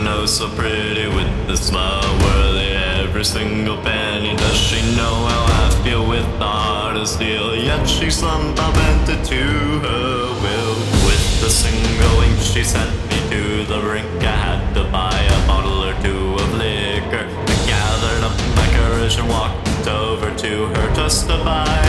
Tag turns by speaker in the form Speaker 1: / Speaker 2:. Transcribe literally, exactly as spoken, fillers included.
Speaker 1: nose so pretty with the smile worthy every single penny. Does she know how I feel with the heart of steel? Yet she somehow bent it to her will. With a single wink she sent me to the brink. I had to buy a bottle or two of liquor. I gathered up my courage and walked over to her just to buy